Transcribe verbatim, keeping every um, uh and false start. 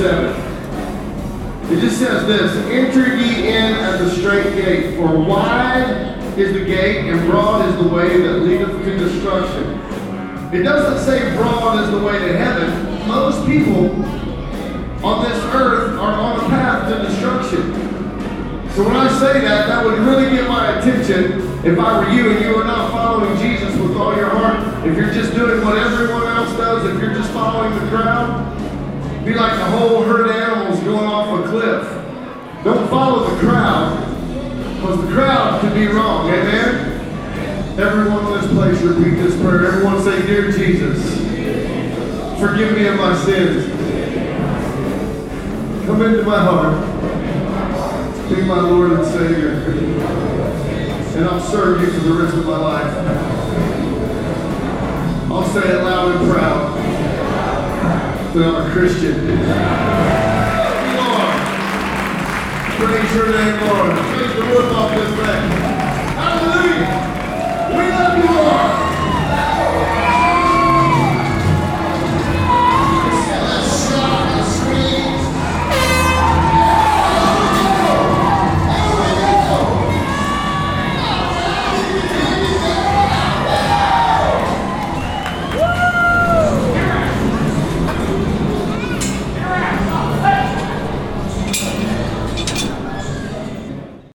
twenty-seven. It just says this, enter ye in at the straight gate, for wide is the gate and broad is the way that leadeth to destruction. It doesn't say broad is the way to heaven. Most people on this earth are on a path to destruction. So when I say that, that would really get my attention if I were you and you are not following Jesus with all your heart. If you're just doing what everyone else does, if you're just following the crowd, be like the whole herd of animals going off a cliff. Don't follow the crowd, because the crowd can be wrong. Amen? Everyone in this place repeat this prayer. Everyone say, Dear Jesus, forgive me of my sins. Come into my heart. Be my Lord and Savior. And I'll serve you for the rest of my life. I'll say it loud and proud that I'm a Christian. Lord, praise your name, Lord. Praise the roof off this back.